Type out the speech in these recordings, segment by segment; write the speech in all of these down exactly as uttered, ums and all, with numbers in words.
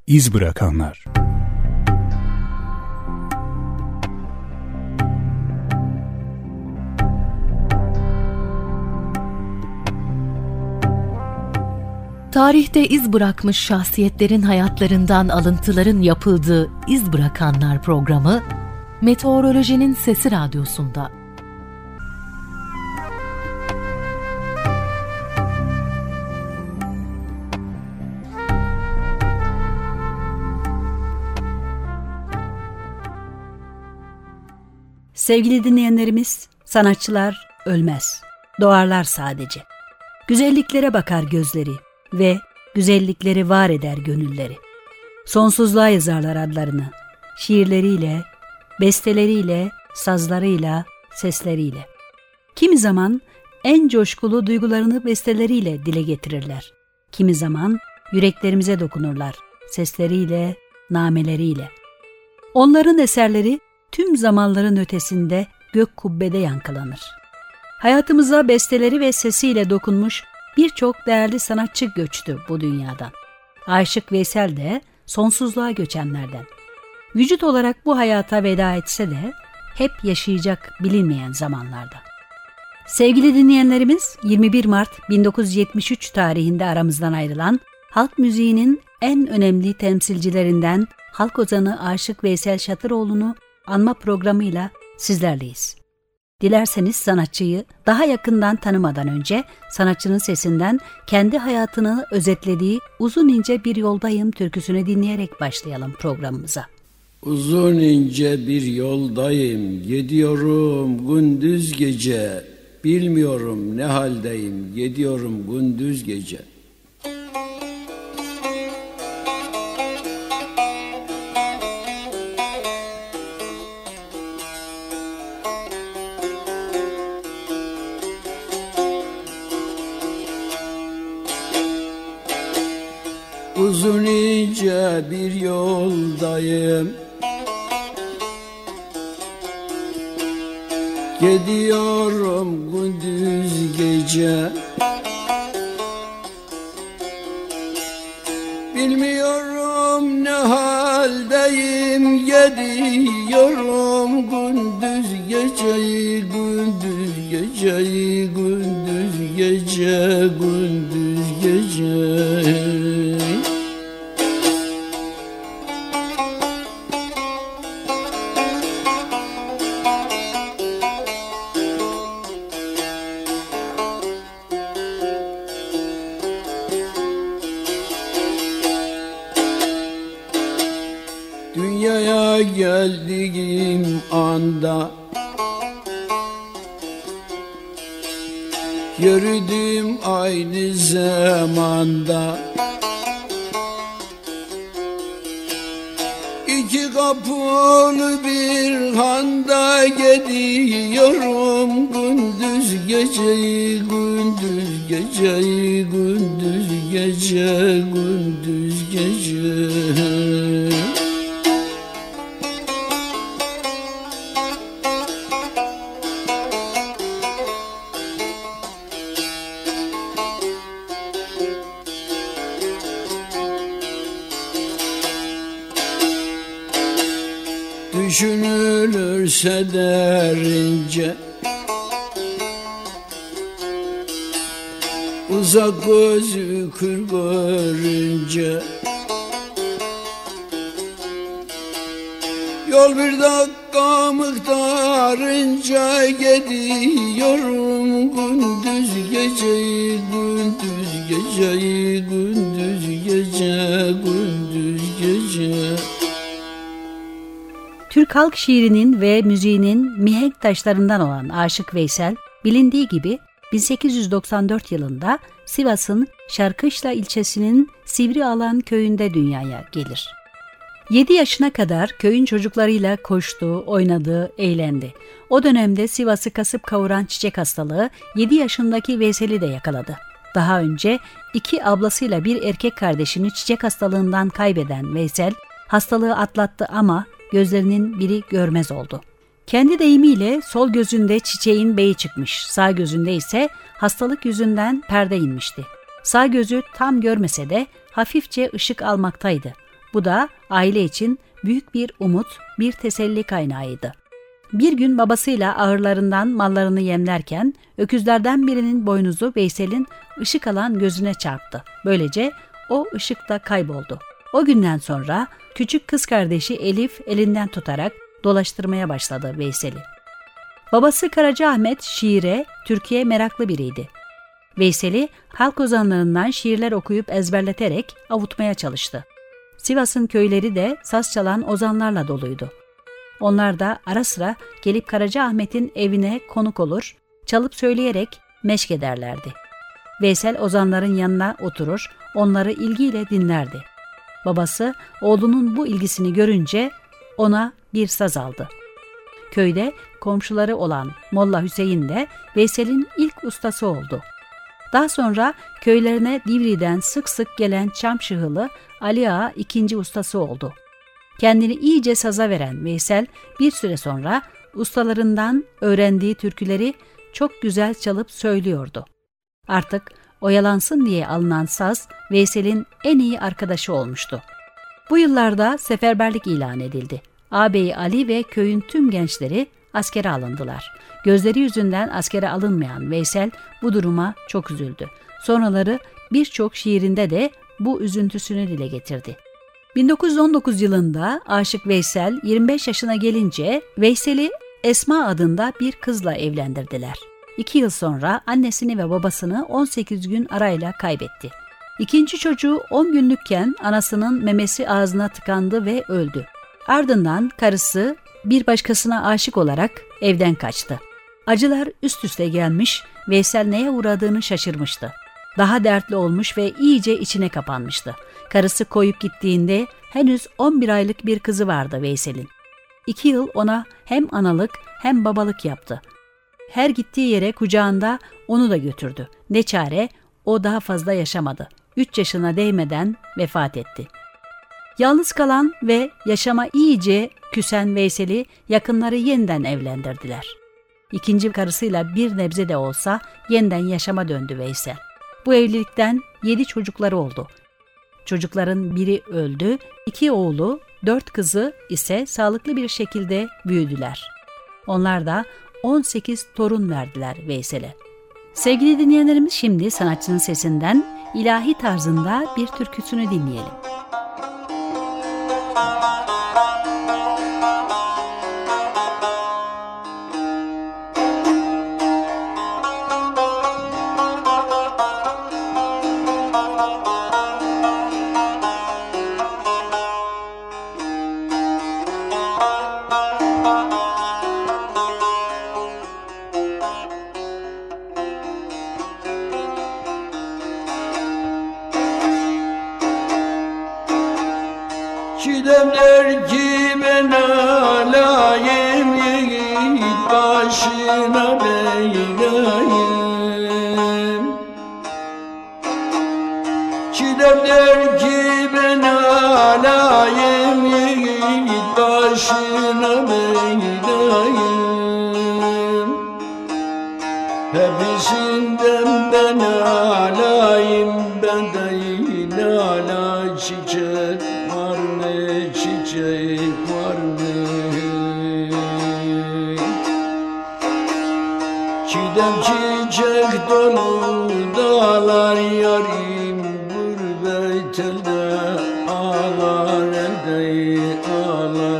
iz bırakanlar. Tarihte iz bırakmış şahsiyetlerin hayatlarından alıntıların yapıldığı İz Bırakanlar programı, Meteorolojinin Sesi Radyosu'nda. Sevgili dinleyenlerimiz, sanatçılar ölmez, doğarlar sadece. Güzelliklere bakar gözleri ve güzellikleri var eder gönülleri. Sonsuzluğa yazarlar adlarını, şiirleriyle, besteleriyle, sazlarıyla, sesleriyle. Kimi zaman en coşkulu duygularını besteleriyle dile getirirler. Kimi zaman yüreklerimize dokunurlar, sesleriyle, nameleriyle. Onların eserleri tüm zamanların ötesinde gök kubbede yankılanır. Hayatımıza besteleri ve sesiyle dokunmuş birçok değerli sanatçı göçtü bu dünyadan. Aşık Veysel de sonsuzluğa göçenlerden. Vücut olarak bu hayata veda etse de hep yaşayacak bilinmeyen zamanlarda. Sevgili dinleyenlerimiz, yirmi bir Mart bin dokuz yüz yetmiş üç tarihinde aramızdan ayrılan halk müziğinin en önemli temsilcilerinden halk ozanı Aşık Veysel Şatıroğlu'nu anma programıyla sizlerleyiz. Dilerseniz sanatçıyı daha yakından tanımadan önce sanatçının sesinden kendi hayatını özetlediği Uzun ince bir yoldayım türküsünü dinleyerek başlayalım programımıza. Uzun ince bir yoldayım, gidiyorum gündüz gece, bilmiyorum ne haldeyim, gidiyorum gündüz gece. Uzun ince bir yoldayım, gidiyorum gündüz gece. Bilmiyorum ne haldeyim, gidiyorum gündüz geceyi, gündüz geceyi, gündüz gece, gündüz gece. Dünyaya geldiğim anda yürüdüm aynı zamanda. İki kapılı bir handa gidiyorum gündüz geceyi, gündüz geceyi, gündüz gece, gündüz gece. Düşünülürse derince, uzak gözü kır görünce, yol bir dakika miktarınca, gidiyorum gündüz geceyi, gündüz geceyi, gündüz gece, gündüz gece. Türk halk şiirinin ve müziğinin mihenk taşlarından olan Aşık Veysel, bilindiği gibi bin sekiz yüz doksan dört yılında Sivas'ın Şarkışla ilçesinin Sivrialan köyünde dünyaya gelir. yedi yaşına kadar köyün çocuklarıyla koştu, oynadı, eğlendi. O dönemde Sivas'ı kasıp kavuran çiçek hastalığı yedi yaşındaki Veysel'i de yakaladı. Daha önce iki ablasıyla bir erkek kardeşini çiçek hastalığından kaybeden Veysel, hastalığı atlattı ama gözlerinin biri görmez oldu. Kendi deyimiyle sol gözünde çiçeğin beyi çıkmış, sağ gözünde ise hastalık yüzünden perde inmişti. Sağ gözü tam görmese de hafifçe ışık almaktaydı. Bu da aile için büyük bir umut, bir teselli kaynağıydı. Bir gün babasıyla ahırlarından mallarını yemlerken öküzlerden birinin boynuzu Veysel'in ışık alan gözüne çarptı. Böylece o ışık da kayboldu. O günden sonra küçük kız kardeşi Elif elinden tutarak dolaştırmaya başladı Veysel'i. Babası Karacaahmet şiire, türküye meraklı biriydi. Veysel'i halk ozanlarından şiirler okuyup ezberleterek avutmaya çalıştı. Sivas'ın köyleri de saz çalan ozanlarla doluydu. Onlar da ara sıra gelip Karacaahmet'in evine konuk olur, çalıp söyleyerek meşk ederlerdi. Veysel ozanların yanına oturur, onları ilgiyle dinlerdi. Babası oğlunun bu ilgisini görünce ona bir saz aldı. Köyde komşuları olan Molla Hüseyin de Veysel'in ilk ustası oldu. Daha sonra köylerine Divri'den sık sık gelen Çamşıhılı Ali Ağa ikinci ustası oldu. Kendini iyice saza veren Veysel bir süre sonra ustalarından öğrendiği türküleri çok güzel çalıp söylüyordu. Artık oyalansın diye alınan saz Veysel'in en iyi arkadaşı olmuştu. Bu yıllarda seferberlik ilan edildi. Ağabeyi Ali ve köyün tüm gençleri askere alındılar. Gözleri yüzünden askere alınmayan Veysel bu duruma çok üzüldü. Sonraları birçok şiirinde de bu üzüntüsünü dile getirdi. bin dokuz yüz on dokuz yılında Aşık Veysel yirmi beş yaşına gelince Veysel'i Esma adında bir kızla evlendirdiler. İki yıl sonra annesini ve babasını on sekiz gün arayla kaybetti. İkinci çocuğu on günlükken anasının memesi ağzına tıkandı ve öldü. Ardından karısı bir başkasına aşık olarak evden kaçtı. Acılar üst üste gelmiş, Veysel neye uğradığını şaşırmıştı. Daha dertli olmuş ve iyice içine kapanmıştı. Karısı koyup gittiğinde henüz on bir aylık bir kızı vardı Veysel'in. İki yıl ona hem analık hem babalık yaptı. Her gittiği yere kucağında onu da götürdü. Ne çare, o daha fazla yaşamadı. Üç yaşına değmeden vefat etti. Yalnız kalan ve yaşama iyice küsen Veysel'i yakınları yeniden evlendirdiler. İkinci karısıyla bir nebze de olsa yeniden yaşama döndü Veysel. Bu evlilikten yedi çocukları oldu. Çocukların biri öldü, iki oğlu, dört kızı ise sağlıklı bir şekilde büyüdüler. Onlar da on sekiz torun verdiler Veysel'e. Sevgili dinleyenlerimiz, şimdi sanatçının sesinden ilahi tarzında bir türküsünü dinleyelim. Çiğdemler ki ben alayım, yiğit başına beylayım. Çiğdemler ki ben alayım, yiğit başına beylayım. Hepsinden ben alayım, ben de ilala çiçek var mı, çiçek var mı? Çiğdem çiçek dolu dağlar, yarim gurbet elde ağlar, elde ağlar.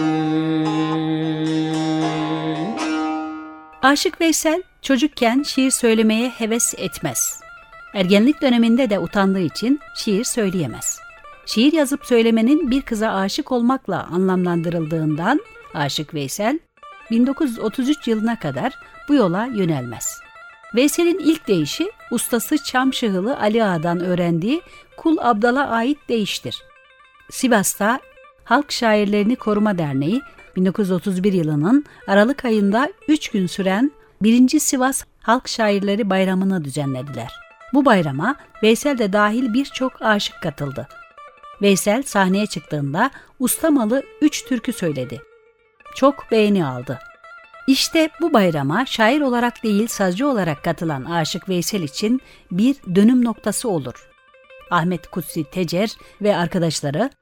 Aşık Veysel çocukken şiir söylemeye heves etmez. Ergenlik döneminde de utandığı için şiir söyleyemez. Şiir yazıp söylemenin bir kıza aşık olmakla anlamlandırıldığından Aşık Veysel bin dokuz yüz otuz üç yılına kadar bu yola yönelmez. Veysel'in ilk deyişi ustası Çamşıhılı Ali Ağa'dan öğrendiği Kul Abdal'a ait deyiştir. Sivas'ta Halk Şairlerini Koruma Derneği bin dokuz yüz otuz bir yılının Aralık ayında üç gün süren birinci Sivas Halk Şairleri Bayramı'nı düzenlediler. Bu bayrama Veysel de dahil birçok aşık katıldı. Veysel sahneye çıktığında ustamalı üç türkü söyledi. Çok beğeni aldı. İşte bu bayrama şair olarak değil sazcı olarak katılan Aşık Veysel için bir dönüm noktası olur. Ahmet Kutsi Tecer ve arkadaşları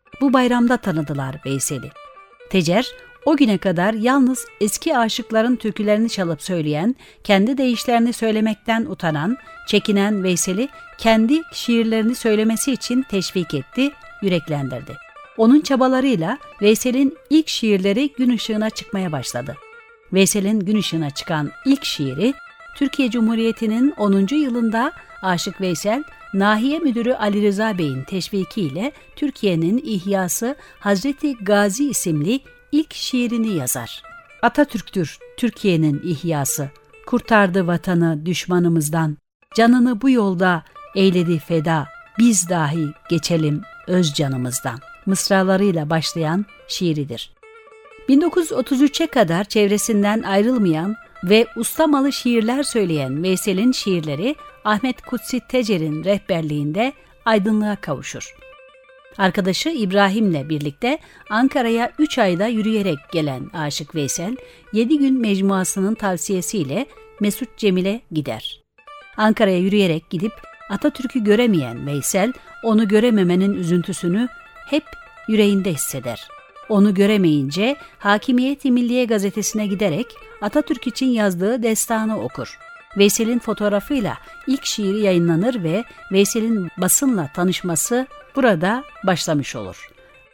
bu bayramda tanıdılar Veysel'i. Tecer, o güne kadar yalnız eski aşıkların türkülerini çalıp söyleyen, kendi deyişlerini söylemekten utanan, çekinen Veysel'i kendi şiirlerini söylemesi için teşvik etti, yüreklendirdi. Onun çabalarıyla Veysel'in ilk şiirleri gün ışığına çıkmaya başladı. Veysel'in gün ışığına çıkan ilk şiiri, Türkiye Cumhuriyeti'nin onuncu yılında Aşık Veysel, Nahiye Müdürü Ali Rıza Bey'in teşvikiyle Türkiye'nin İhyası Hazreti Gazi isimli ilk şiirini yazar. Atatürk'tür Türkiye'nin ihyası, kurtardı vatanı düşmanımızdan, canını bu yolda eyledi feda, biz dahi geçelim öz canımızdan mısralarıyla başlayan şiiridir. bin dokuz yüz otuz üçe kadar çevresinden ayrılmayan ve ustamalı şiirler söyleyen Veysel'in şiirleri Ahmet Kutsi Tecer'in rehberliğinde aydınlığa kavuşur. Arkadaşı İbrahim'le birlikte Ankara'ya üç ayda yürüyerek gelen Aşık Veysel, yedi gün mecmuasının tavsiyesiyle Mesut Cemil'e gider. Ankara'ya yürüyerek gidip Atatürk'ü göremeyen Veysel, onu görememenin üzüntüsünü hep yüreğinde hisseder. Onu göremeyince Hakimiyet-i Milliye gazetesine giderek Atatürk için yazdığı destanı okur. Veysel'in fotoğrafıyla ilk şiiri yayınlanır ve Veysel'in basınla tanışması burada başlamış olur.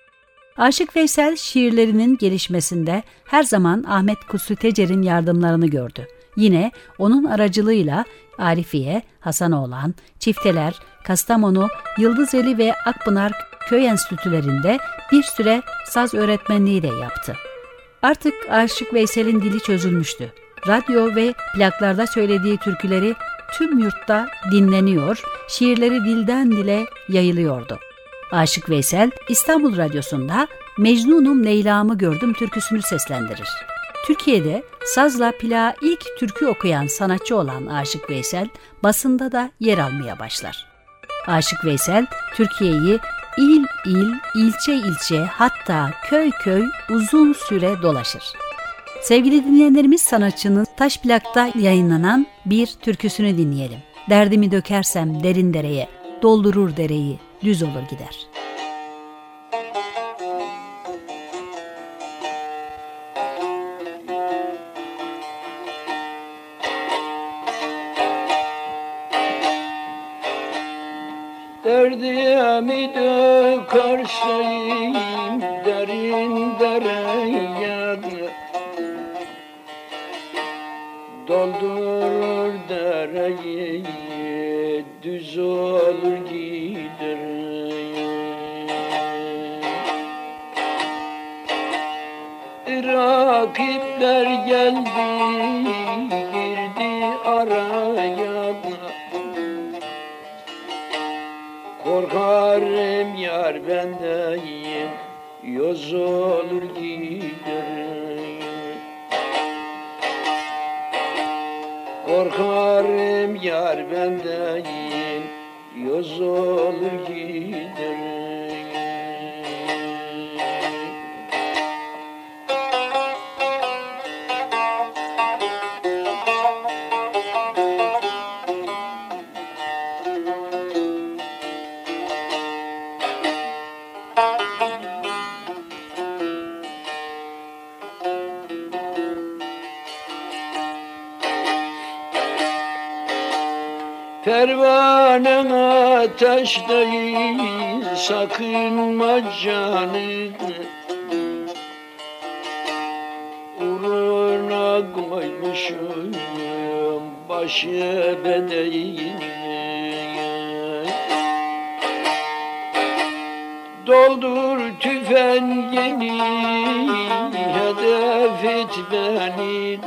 Aşık Veysel şiirlerinin gelişmesinde her zaman Ahmet Kutsi Tecer'in yardımlarını gördü. Yine onun aracılığıyla Arifiye, Hasanoğlan, Çifteler, Kastamonu, Yıldızeli ve Akpınar köy enstitülerinde bir süre saz öğretmenliği de yaptı. Artık Aşık Veysel'in dili çözülmüştü. Radyo ve plaklarda söylediği türküleri tüm yurtta dinleniyor, şiirleri dilden dile yayılıyordu. Aşık Veysel, İstanbul Radyosu'nda Mecnunum Leyla'mı gördüm türküsünü seslendirir. Türkiye'de sazla plağa ilk türkü okuyan sanatçı olan Aşık Veysel, basında da yer almaya başlar. Aşık Veysel, Türkiye'yi il il, ilçe ilçe, hatta köy köy uzun süre dolaşır. Sevgili dinleyenlerimiz, sanatçının taş plakta yayınlanan bir türküsünü dinleyelim. Derdimi dökersem derin dereye, doldurur dereyi, düz olur gider. Derdimi dökersem derin dereye, doldurur dereyi, düz olur gider. Rakipler geldi, girdi araya, korkarım yar bendeyim, yoz olur gider. Korkarım yar bendeyim, yoz olur gider. Pervanen ateşteyiz, sakınma canı, uğruna koymuşum başı bedeğini. Doldur tüfengini, hedef et beni,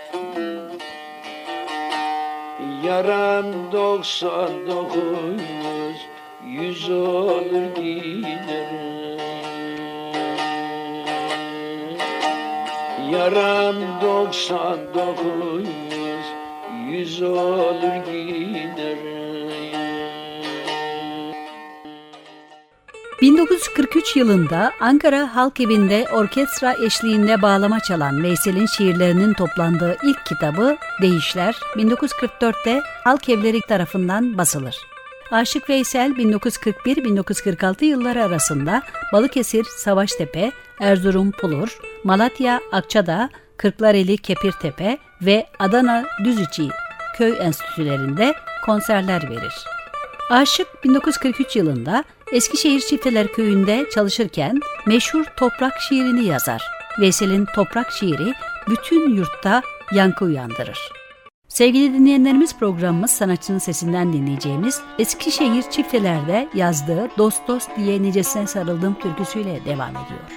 yaram doksan dokuz, yüz olur gider. Yaram doksan dokuz, yüz olur gider. bin dokuz yüz kırk üç yılında Ankara Halk Evi'nde orkestra eşliğinde bağlama çalan Veysel'in şiirlerinin toplandığı ilk kitabı Deyişler bin dokuz yüz kırk dörtte Halk Evleri tarafından basılır. Aşık Veysel bin dokuz yüz kırk bir - bin dokuz yüz kırk altı yılları arasında Balıkesir, Savaştepe, Erzurum, Pulur, Malatya, Akçadağ, Kırklareli, Kepirtepe ve Adana Düziçi köy enstitülerinde konserler verir. Aşık bin dokuz yüz kırk üç yılında Eskişehir Çifteler Köyü'nde çalışırken meşhur Toprak şiirini yazar. Veysel'in Toprak şiiri bütün yurtta yankı uyandırır. Sevgili dinleyenlerimiz, programımız sanatçının sesinden dinleyeceğimiz Eskişehir Çifteler'de yazdığı Dost Dost diye nicesine sarıldım türküsüyle devam ediyor.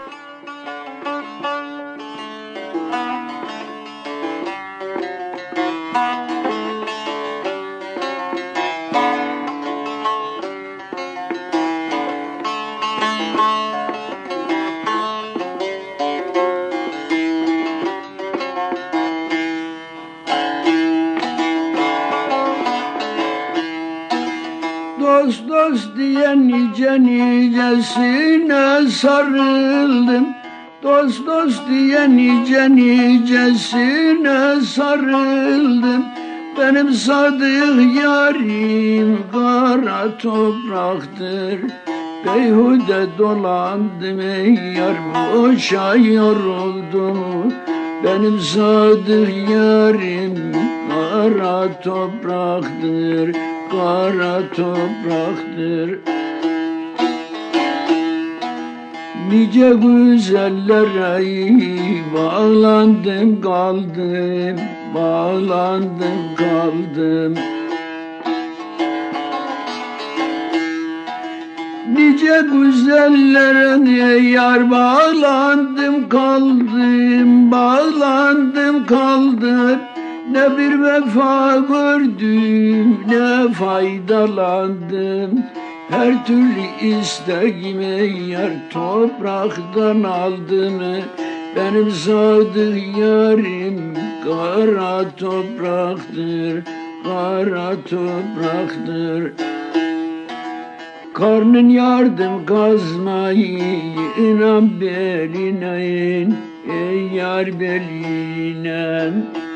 Dost dost diye nice nicesine sarıldım. Dost dost diye nice nicesine sarıldım. Benim sadık yarim kara topraktır. Beyhude dolandım ey yar, boşa yoruldum. Benim sadık yarim kara topraktır, kara topraktır. Nice güzellere bağlandım kaldım, bağlandım kaldım. Nice güzellere yar bağlandım kaldım, bağlandım kaldım. Ne bir vefa gördüm, ne faydalandım. Her türlü isteğimi yar topraktan aldım. Benim sadık yarim kara topraktır, kara topraktır. Karnın yardım kazmayı inan beline in, ey yar beline.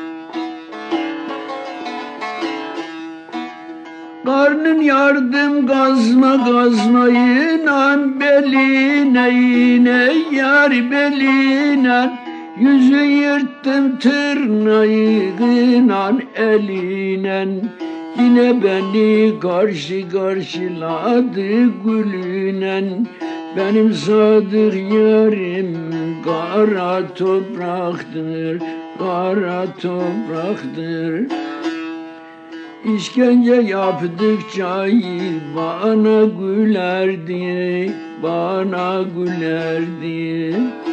Karnın yardım gazma gazma inan beline in, ey yar beline. Yüzü yırttım tırnağı inan eline. Yine beni karşı karşıladı gülünen. Benim sadık yarim kara topraktır, kara topraktır. İşkence yaptıkça bana gülerdi, bana gülerdi.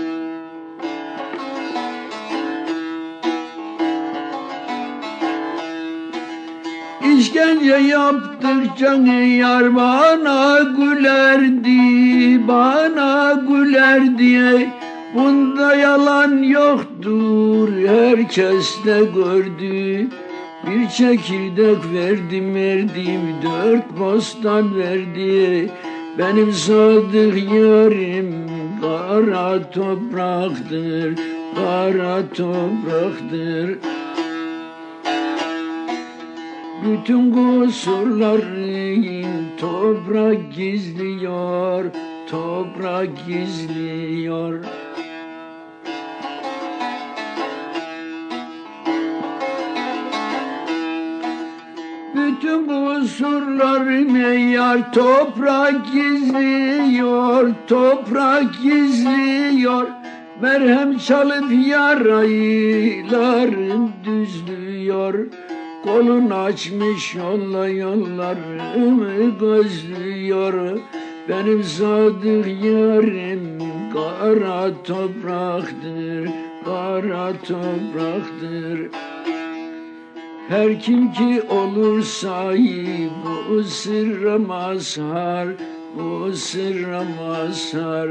İşkence yaptıkça yar bana gülerdi, bana gülerdi. Bunda yalan yoktur, herkes de gördü. Bir çekirdek verdim verdim, dört bostan verdi. Benim sadık yarim kara topraktır, kara topraktır. Bütün kusurların toprak gizliyor, toprak gizliyor. Bütün kusurlarımı yar toprak gizliyor, toprak gizliyor. Merhem çalıp yaraylarım düzlüyor. Kolun açmış yolla yollarımı gözlüyor. Benim sadık yarim kara topraktır, kara topraktır. Her kim ki olursa bu sırra mazhar, bu sırra mazhar.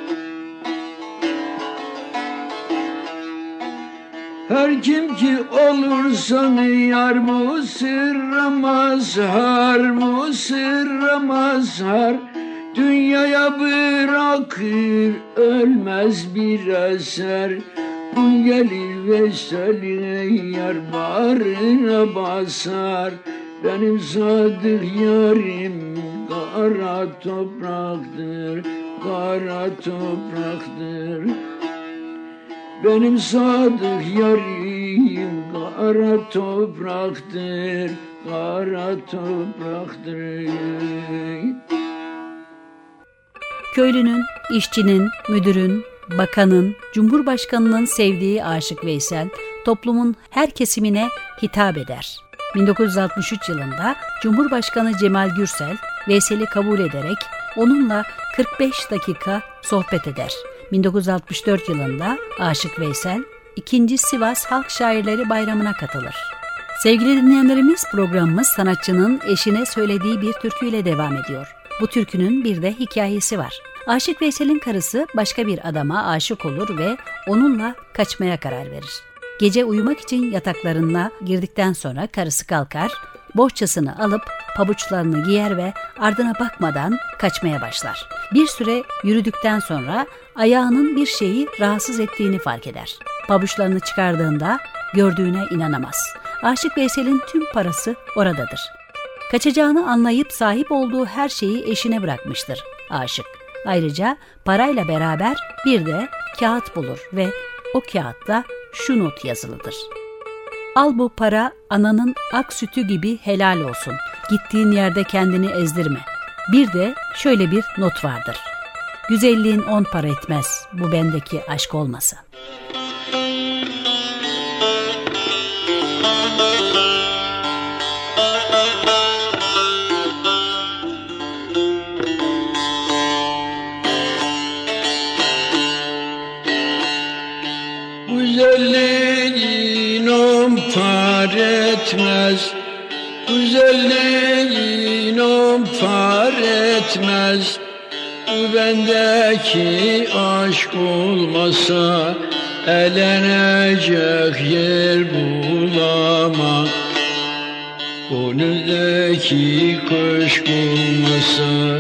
Her kim ki olursa yar bu sırra mazhar, bu sırra mazhar. Dünyaya bırakır ölmez bir eser. Bu gelir Veysel'ine yar bağrına basar. Benim sadık yarim kara topraktır, kara topraktır. Benim sadık yarim kara topraktır, kara topraktır. Köylünün, işçinin, müdürün, bakanın, cumhurbaşkanının sevdiği Aşık Veysel, toplumun her kesimine hitap eder. bin dokuz yüz altmış üç yılında Cumhurbaşkanı Cemal Gürsel, Veysel'i kabul ederek onunla kırk beş dakika sohbet eder. bin dokuz yüz altmış dört yılında Aşık Veysel, ikinci Sivas Halk Şairleri Bayramı'na katılır. Sevgili dinleyenlerimiz, programımız sanatçının eşine söylediği bir türküyle devam ediyor. Bu türkünün bir de hikayesi var. Aşık Veysel'in karısı başka bir adama aşık olur ve onunla kaçmaya karar verir. Gece uyumak için yataklarına girdikten sonra karısı kalkar, bohçasını alıp pabuçlarını giyer ve ardına bakmadan kaçmaya başlar. Bir süre yürüdükten sonra ayağının bir şeyi rahatsız ettiğini fark eder. Pabuçlarını çıkardığında gördüğüne inanamaz. Aşık Veysel'in tüm parası oradadır. Kaçacağını anlayıp sahip olduğu her şeyi eşine bırakmıştır aşık. Ayrıca parayla beraber bir de kağıt bulur ve o kağıtta şu not yazılıdır: "Al bu para ananın ak sütü gibi helal olsun. Gittiğin yerde kendini ezdirme." Bir de şöyle bir not vardır: "Güzelliğin on para etmez, bu bendeki aşk olmasa." Güzelliğin on par etmez, güzelliğin on par etmez. Bu bendeki aşk olmasa elenecek yer bulamam. Gönüldeki köşk olmasa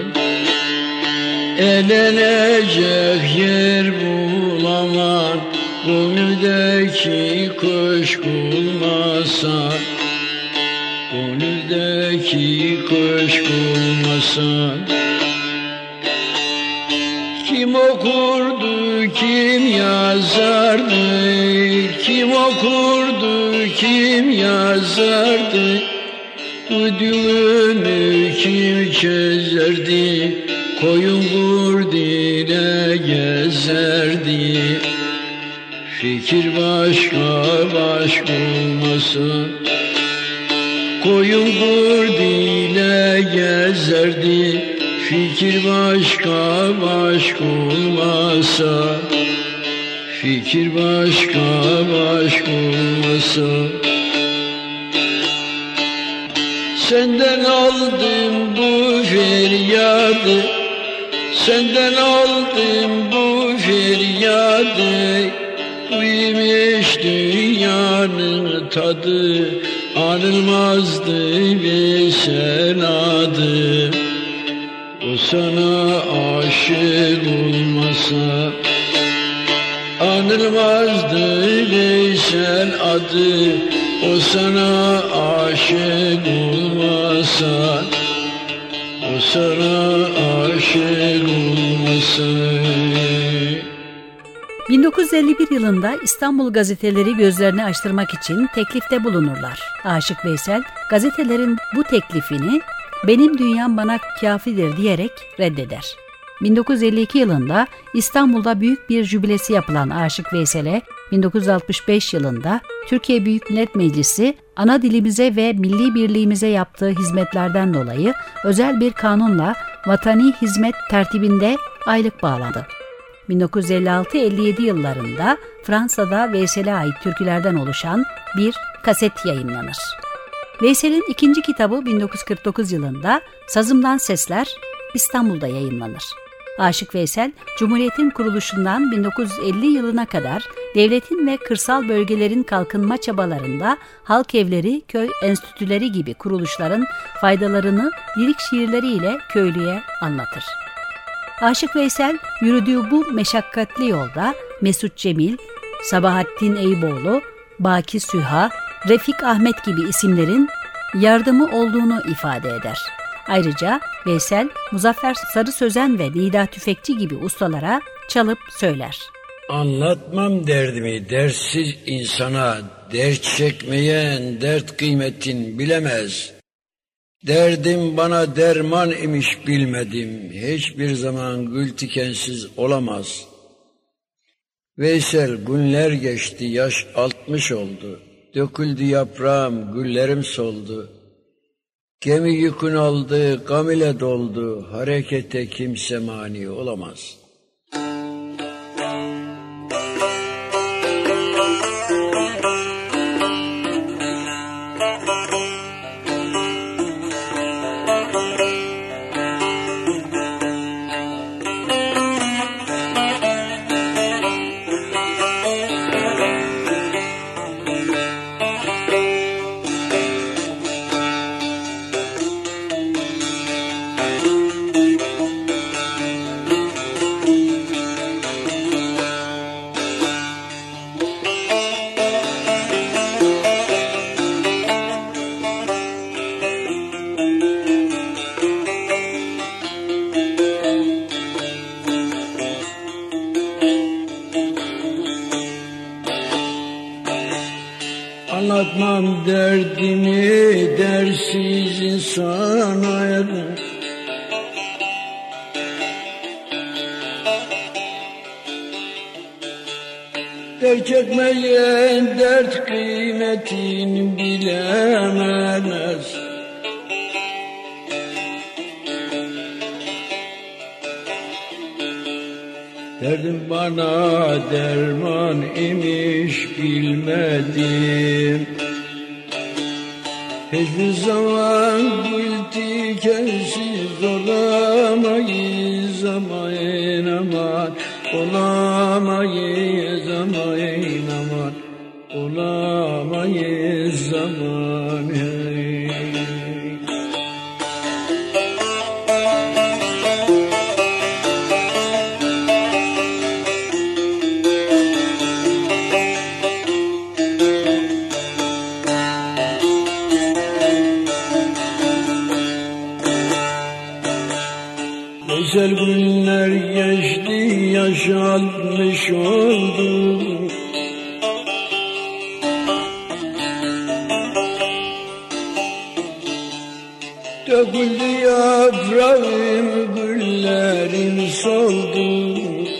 elenecek yer bulamam. Gönüldeki köşk olmasa, gönüldeki köşk olmasa. Kim okurdu, kim yazardı, kim okurdu, kim yazardı. Bu düğümü kim çözerdi, koyun kurduyla gezerdi. Fikir başka başk olmasa, koyun kurduyla gezerdi. Fikir başka başk olmasa, fikir başka başk olmasa. Senden aldım bu feryadı, senden aldım bu feryadı. Buymuş dünyanın tadı, anılmazdı Veysel adı. O sana aşık olmasa, anılmazdı Veysel adı. O sana aşık olmasa, o sana aşık olmasa. bin dokuz yüz elli bir yılında İstanbul gazeteleri gözlerini açtırmak için teklifte bulunurlar. Aşık Veysel, gazetelerin bu teklifini "benim dünyam bana kafidir" diyerek reddeder. bin dokuz yüz elli iki yılında İstanbul'da büyük bir jübilesi yapılan Aşık Veysel'e bin dokuz yüz altmış beş yılında Türkiye Büyük Millet Meclisi ana dilimize ve milli birliğimize yaptığı hizmetlerden dolayı özel bir kanunla vatani hizmet tertibinde aylık bağlandı. bin dokuz yüz elli altı elli yedi yıllarında Fransa'da Veysel'e ait türkülerden oluşan bir kaset yayınlanır. Veysel'in ikinci kitabı bin dokuz yüz kırk dokuz yılında Sazımdan Sesler İstanbul'da yayınlanır. Aşık Veysel, Cumhuriyet'in kuruluşundan bin dokuz yüz elli yılına kadar devletin ve kırsal bölgelerin kalkınma çabalarında halk evleri, köy enstitüleri gibi kuruluşların faydalarını lirik şiirleriyle köylüye anlatır. Aşık Veysel, yürüdüğü bu meşakkatli yolda Mesut Cemil, Sabahattin Eyüboğlu, Baki Süha, Refik Ahmet gibi isimlerin yardımı olduğunu ifade eder. Ayrıca Veysel, Muzaffer Sarı Sözen ve Nida Tüfekçi gibi ustalara çalıp söyler. Anlatmam derdimi dertsiz insana, dert çekmeyen dert kıymetin bilemez. Derdim bana derman imiş bilmedim, hiçbir zaman gül tikensiz olamaz. Veysel, günler geçti, yaş altmış oldu, döküldü yaprağım, güllerim soldu. Gemi yükün aldı, gam ile doldu, harekete kimse mani olamaz. Anlatmam derdimi dersiz insana, dert çekmeyen dert kıymetini bilemez. Derdim bana derman imiş bilmedim. Hiçbir zaman gül tikensiz olamayız aman aman, olamayız aman aman, olamayız aman. Güzel günler geçti, yaş altmış oldu. Döküldü yaprağım, güllerim soldu.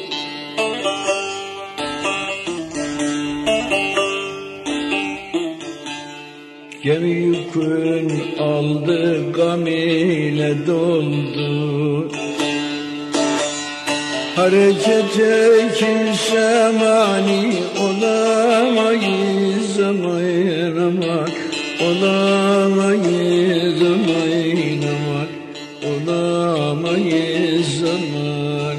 Gemi yükün aldı, gam ile doldu. Harekete kimse mani olamayız aman aman, olamayız aman aman, olamayız aman.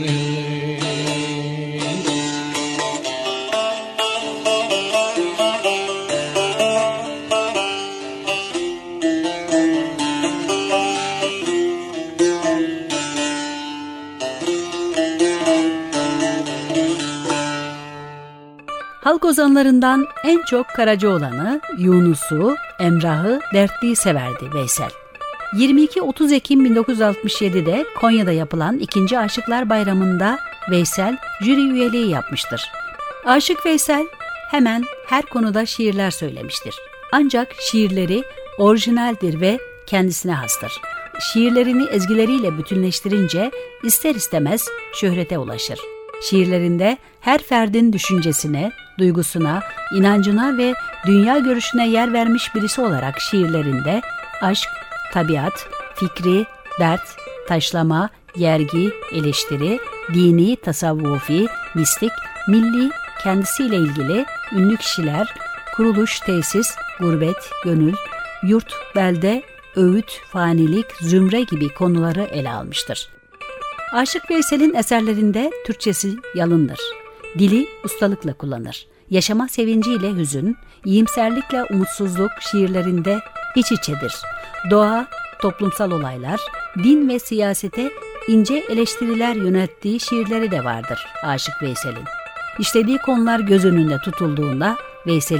Halk ozanlarından en çok Karacaoğlan'ı, Yunus'u, Emrah'ı, Dertli'yi severdi Veysel. yirmi iki otuz Ekim bin dokuz yüz altmış yedi'de Konya'da yapılan ikinci Aşıklar Bayramı'nda Veysel jüri üyeliği yapmıştır. Aşık Veysel hemen her konuda şiirler söylemiştir. Ancak şiirleri orijinaldir ve kendisine hastır. Şiirlerini ezgileriyle bütünleştirince ister istemez şöhrete ulaşır. Şiirlerinde her ferdin düşüncesine, duygusuna, inancına ve dünya görüşüne yer vermiş birisi olarak şiirlerinde aşk, tabiat, fikri, dert, taşlama, yergi, eleştiri, dini, tasavvufi, mistik, milli, kendisiyle ilgili, ünlü kişiler, kuruluş, tesis, gurbet, gönül, yurt, belde, öğüt, fanilik, zümre gibi konuları ele almıştır. Aşık Veysel'in eserlerinde Türkçesi yalındır. Dili ustalıkla kullanır. Yaşama sevinciyle hüzün, iyimserlikle umutsuzluk şiirlerinde iç içedir. Doğa, toplumsal olaylar, din ve siyasete ince eleştiriler yönelttiği şiirleri de vardır Aşık Veysel'in. İşlediği konular göz önünde tutulduğunda Veysel'in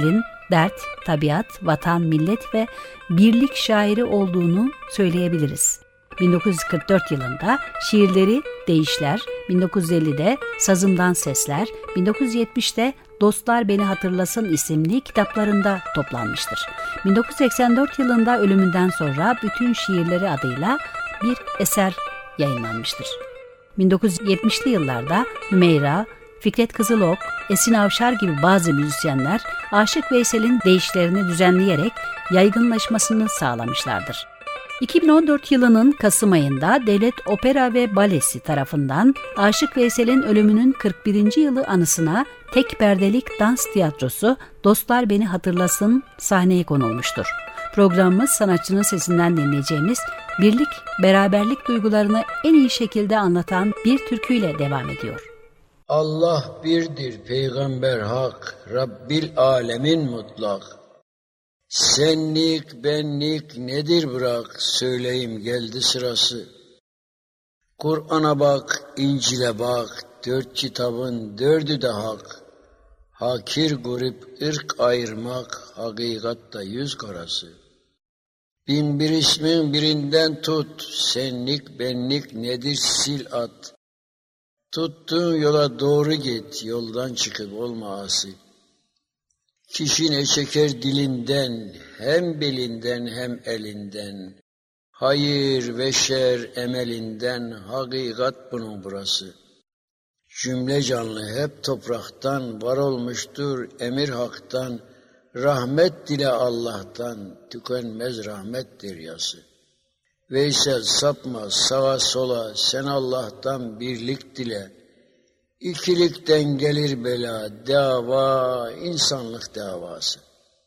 dert, tabiat, vatan, millet ve birlik şairi olduğunu söyleyebiliriz. bin dokuz yüz kırk dört yılında şiirleri Değişler, bin dokuz yüz ellide Sazımdan Sesler, bin dokuz yüz yetmişte Dostlar Beni Hatırlasın isimli kitaplarında toplanmıştır. bin dokuz yüz seksen dört yılında ölümünden sonra Bütün Şiirleri adıyla bir eser yayınlanmıştır. bin dokuz yüz yetmişli yıllarda Hümeyra, Fikret Kızılok, Esin Avşar gibi bazı müzisyenler Aşık Veysel'in deyişlerini düzenleyerek yaygınlaşmasını sağlamışlardır. iki bin on dört yılının Kasım ayında Devlet Opera ve Balesi tarafından Aşık Veysel'in ölümünün kırk birinci yılı anısına tek perdelik dans tiyatrosu Dostlar Beni Hatırlasın sahneye konulmuştur. Programımız sanatçının sesinden dinleyeceğimiz birlik, beraberlik duygularını en iyi şekilde anlatan bir türküyle devam ediyor. Allah birdir, peygamber hak, Rabbil alemin mutlak. Senlik, benlik nedir bırak, söyleyeyim geldi sırası. Kur'an'a bak, İncil'e bak, dört kitabın dördü de hak. Hakir grup ırk ayırmak, hakikatta yüz karası. Bin bir ismin birinden tut, senlik, benlik nedir sil at. Tuttuğun yola doğru git, yoldan çıkıp olma asi. Kişi ne çeker dilinden, hem belinden hem elinden. Hayır ve şer emelinden, hakikat bunun burası. Cümle canlı hep topraktan, var olmuştur emir haktan. Rahmet dile Allah'tan, tükenmez rahmet deryası. Veysel sapma sağa sola, sen Allah'tan birlik dile. İkilikten gelir bela, dava, insanlık davası.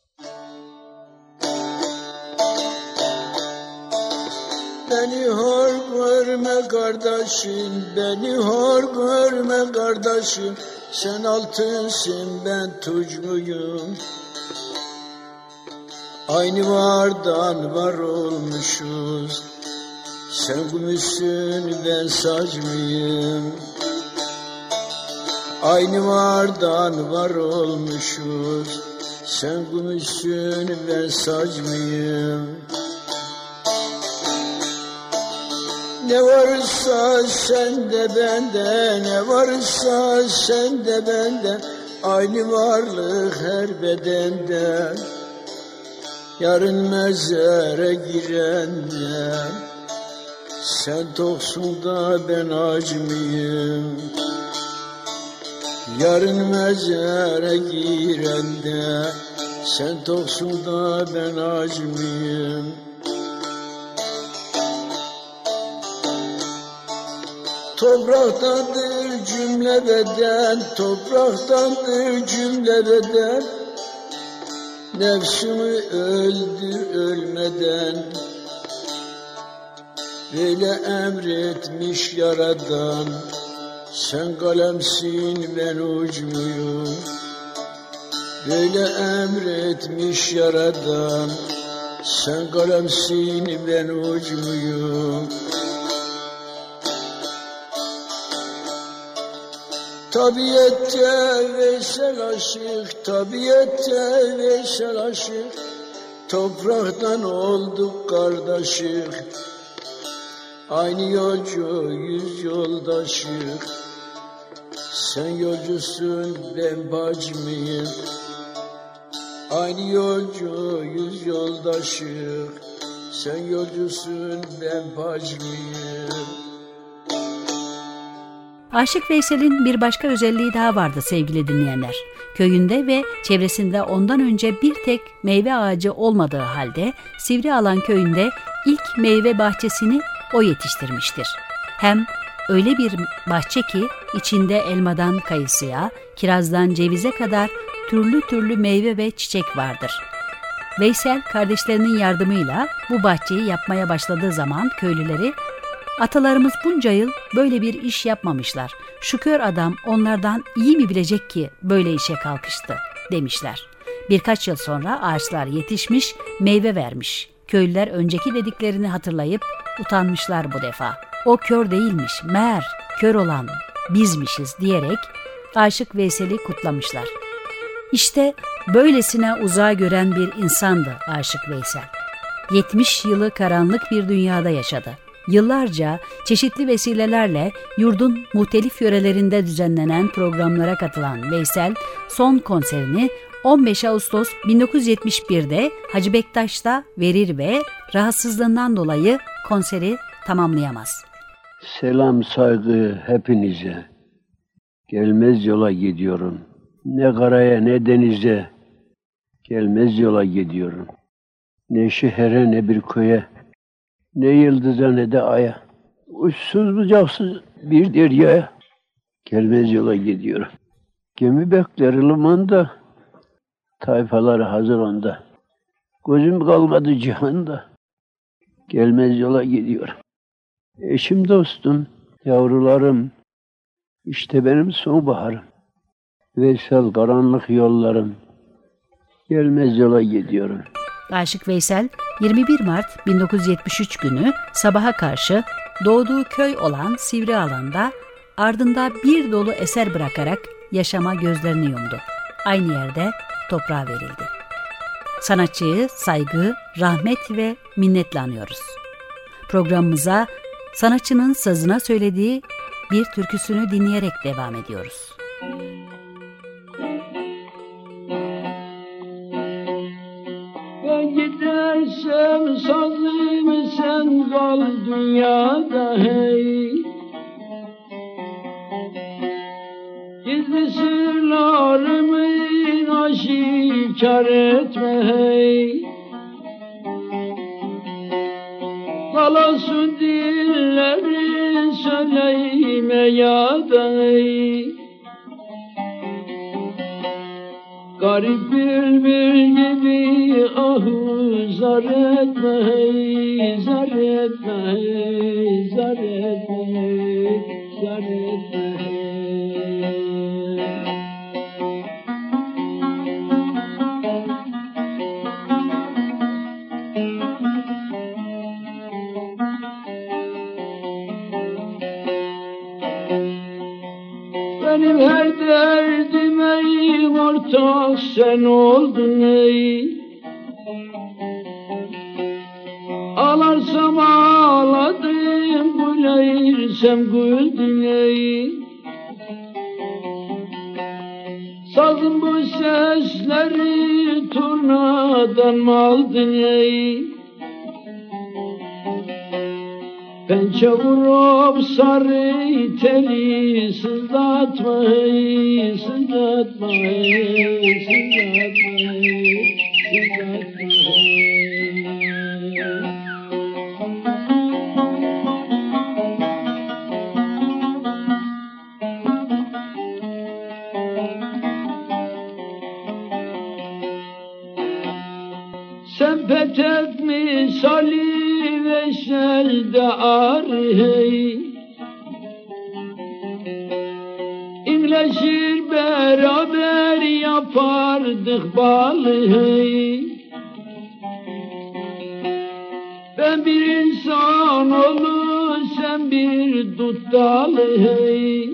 Beni hor görme kardeşim, beni hor görme kardeşim. Sen altınsın, ben tucmuyum. Aynı vardan var olmuşuz. Sen gümüşsün, ben sac mıyım? Aynı vardan var olmuşuz. Sen gümüşsün, ben sac mıyım? Ne varsa sende bende, ne varsa sende bende. Aynı varlık her bedende. Yarın mezara girende, sen toksun da ben aç mıyım? Yarın mezara girende, sen toksun da ben aç mıyım? Topraktandır cümle beden, topraktandır cümle beden. Nefsimi öldür ölmeden, böyle emretmiş Yaradan. Sen kalemsin, ben ucmuyum. Böyle emretmiş Yaradan. Sen kalemsin, ben ucmuyum. Tabiette Veysel aşık, tabiette Veysel aşık. Topraktan olduk kardeşik. Aynı yolcu yüz yoldaşık. Sen yolcusun, ben bacmıyım. Aynı yolcu yüz yoldaşık. Sen yolcusun, ben bacmıyım. Aşık Veysel'in bir başka özelliği daha vardı sevgili dinleyenler. Köyünde ve çevresinde ondan önce bir tek meyve ağacı olmadığı halde Sivrialan köyünde ilk meyve bahçesini o yetiştirmiştir. Hem öyle bir bahçe ki içinde elmadan kayısıya, kirazdan cevize kadar türlü türlü meyve ve çiçek vardır. Veysel kardeşlerinin yardımıyla bu bahçeyi yapmaya başladığı zaman köylüleri, "Atalarımız bunca yıl böyle bir iş yapmamışlar. Şu kör adam onlardan iyi mi bilecek ki böyle işe kalkıştı?" demişler. Birkaç yıl sonra ağaçlar yetişmiş, meyve vermiş. Köylüler önceki dediklerini hatırlayıp utanmışlar bu defa. O kör değilmiş, meğer kör olan bizmişiz diyerek Aşık Veysel'i kutlamışlar. İşte Böylesine uzağa gören bir insandı Aşık Veysel. yetmiş yılı karanlık bir dünyada yaşadı. Yıllarca çeşitli vesilelerle yurdun muhtelif yörelerinde düzenlenen programlara katılan Veysel, son konserini on beş Ağustos bin dokuz yüz yetmiş bir'de Hacı Bektaş'ta verir ve rahatsızlığından dolayı konseri tamamlayamaz. Selam saygı hepinize. Gelmez yola gidiyorum. Ne karaya ne denize. Gelmez yola gidiyorum. Ne şehre ne bir köye. Ne yıldıza ne de aya. Uçsuz bucaksız bir deryaya. Gelmez yola gidiyorum. Gemi bekler limanda. Tayfalar hazır onda. Gözüm kalmadı cihanda. Gelmez yola gidiyorum. Eşim dostum, yavrularım. İşte benim sonbaharım. Veysel karanlık yollarım. Gelmez yola gidiyorum. Aşık Veysel yirmi bir Mart bin dokuz yüz yetmiş üç günü sabaha karşı doğduğu köy olan Sivrialan'da ardında bir dolu eser bırakarak yaşama gözlerini yumdu. Aynı yerde toprağa verildi. Sanatçıyı saygı, rahmet ve minnetle anıyoruz. Programımıza sanatçının sazına söylediği bir türküsünü dinleyerek devam ediyoruz. Ben gidersem sazım sen kal dünyada hey. Gizli sırlarımı aşikar etme hey. Kalasın dilleri söyleyme ya da hey. Garip bülbül gibi ahu zar etme hey, zar etme hey, zar etme hey, zar etme hey. Benim her derdime ortak sen oldun ey. Ağlarsam ağladım, gülersem güldün ey. Sazın bu sesleri turnadan mı aldın ey? Pençe vurup sarı teli sızlatma hey, sızlatma hey, sızlatma hey, sızlatma hey. Sen petek misali Veyselde ar hey. İnleşir beraber yapardık bal hey. Ben bir insan olur sen bir dut dal hey.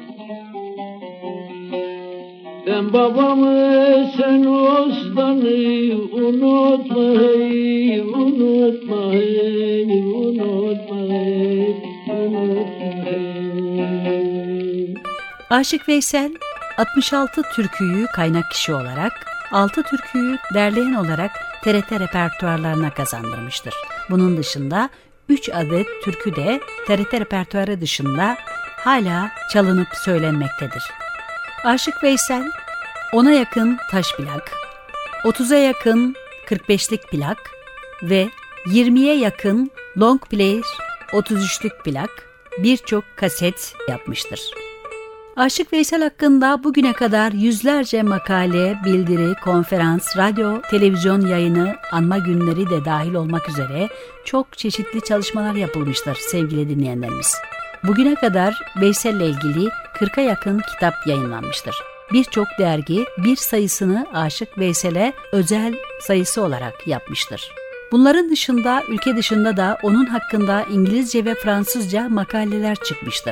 Ben babamı sen ustanı unutma hey, unutma hey, unutma hey, unutma hey. Aşık Veysel altmış altı türküyü kaynak kişi olarak, altı türküyü derleyen olarak T R T repertuarlarına kazandırmıştır. Bunun dışında üç adet türkü de T R T repertuarı dışında hala çalınıp söylenmektedir. Aşık Veysel ona yakın taş plak, otuza yakın kırk beşlik plak ve yirmiye yakın long player otuz üçlük plak, birçok kaset yapmıştır. Aşık Veysel hakkında bugüne kadar yüzlerce makale, bildiri, konferans, radyo, televizyon yayını, anma günleri de dahil olmak üzere çok çeşitli çalışmalar yapılmıştır sevgili dinleyenlerimiz. Bugüne kadar Veysel'le ilgili kırka yakın kitap yayınlanmıştır. Birçok dergi bir sayısını Aşık Veysel'e özel sayısı olarak yapmıştır. Bunların dışında ülke dışında da onun hakkında İngilizce ve Fransızca makaleler çıkmıştır.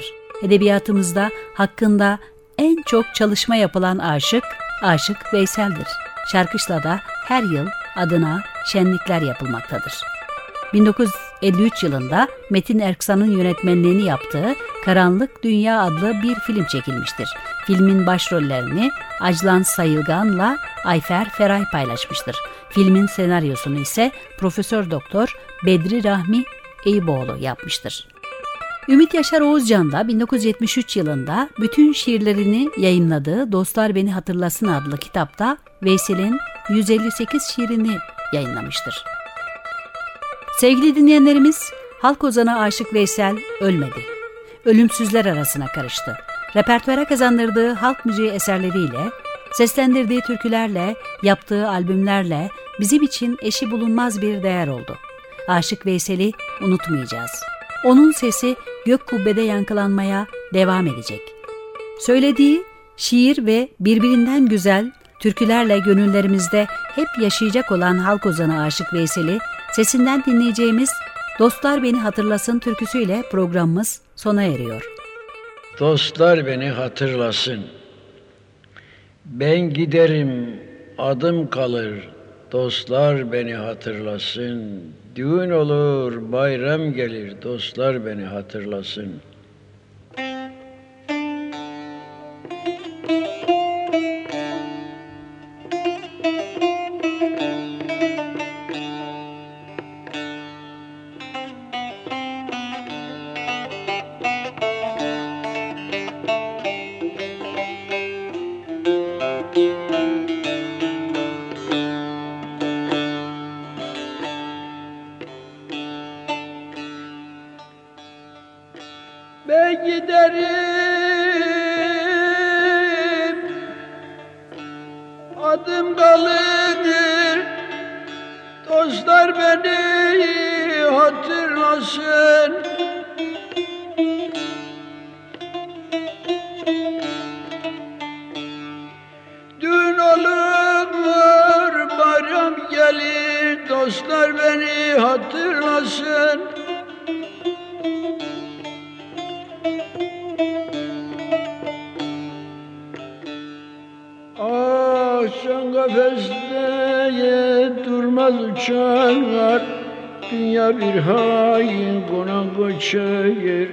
Edebiyatımızda hakkında en çok çalışma yapılan aşık, Aşık Veysel'dir. Şarkışla'da her yıl adına şenlikler yapılmaktadır. bin dokuz yüz elli üç yılında Metin Erksan'ın yönetmenliğini yaptığı Karanlık Dünya adlı bir film çekilmiştir. Filmin başrollerini Ajlan Sayılgan'la Ayfer Feray paylaşmıştır. Filmin senaryosunu ise Profesör Doktor Bedri Rahmi Eyüboğlu yapmıştır. Ümit Yaşar Oğuzcan da bin dokuz yüz yetmiş üç yılında bütün şiirlerini yayımladığı Dostlar Beni Hatırlasın adlı kitapta Veysel'in yüz elli sekiz şiirini yayınlamıştır. Sevgili dinleyenlerimiz, halk ozanı Aşık Veysel ölmedi. Ölümsüzler arasına karıştı. Repertuara kazandırdığı halk müziği eserleriyle, seslendirdiği türkülerle, yaptığı albümlerle bizim için eşi bulunmaz bir değer oldu. Aşık Veysel'i unutmayacağız. Onun sesi gök kubbede yankılanmaya devam edecek. Söylediği şiir ve birbirinden güzel türkülerle gönüllerimizde hep yaşayacak olan halk ozanı Aşık Veysel'i sesinden dinleyeceğimiz Dostlar Beni Hatırlasın türküsüyle programımız sona eriyor. Dostlar beni hatırlasın. Ben giderim, adım kalır. Dostlar beni hatırlasın. Düğün olur, bayram gelir. Dostlar beni hatırlasın. Ben giderim, adım kalır, dostlar beni hatırlasın. Düğün olur, bayram gelir, dostlar beni hatırlasın. Şan kafeste durmaz uçar, dünya bir hain konak koçer.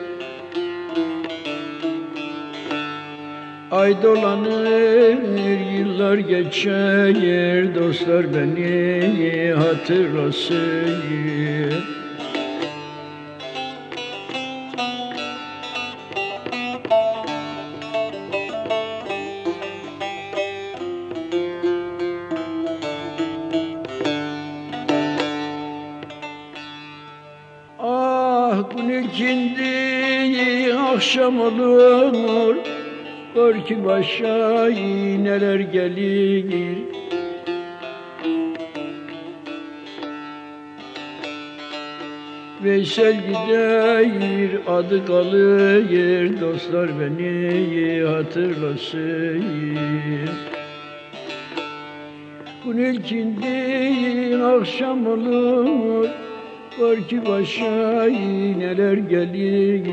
Ay dolanır, yıllar geçer, dostlar beni hatırlasın. İkindi akşam olur, gör ki başa neler gelir. Veysel gider, adı kalır, dostlar beni hatırlasın. Gün ilkindi akşam olur, var ki başa neler gelir.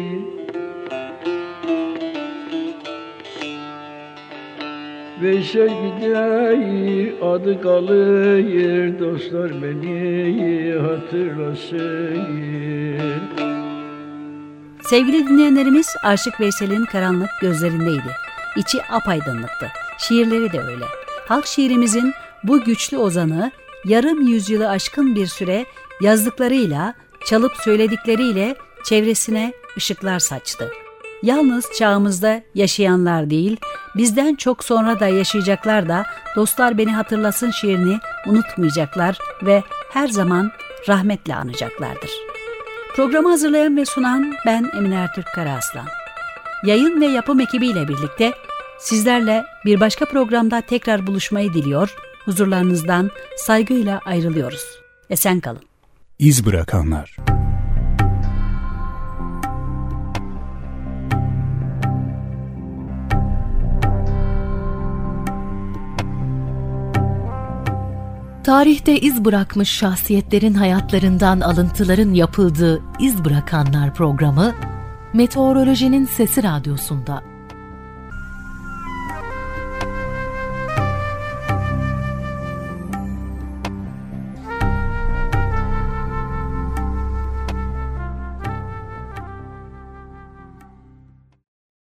Veysel gider, adı kalır, dostlar beni hatırlasın. Sevgili dinleyenlerimiz, Aşık Veysel'in karanlık gözlerindeydi. İçi apaydınlıktı. Şiirleri de öyle. Halk şiirimizin bu güçlü ozanı yarım yüzyılı aşkın bir süre yazdıklarıyla, çalıp söyledikleriyle çevresine ışıklar saçtı. Yalnız çağımızda yaşayanlar değil, bizden çok sonra da yaşayacaklar da Dostlar Beni Hatırlasın şiirini unutmayacaklar ve her zaman rahmetle anacaklardır. Programı hazırlayan ve sunan ben Emine Ertürk Karaaslan. Yayın ve yapım ekibiyle birlikte sizlerle bir başka programda tekrar buluşmayı diliyor, huzurlarınızdan saygıyla ayrılıyoruz. Esen kalın. İz bırakanlar. Tarihte iz bırakmış şahsiyetlerin hayatlarından alıntıların yapıldığı İz Bırakanlar programı Meteorolojinin Sesi Radyosu'nda.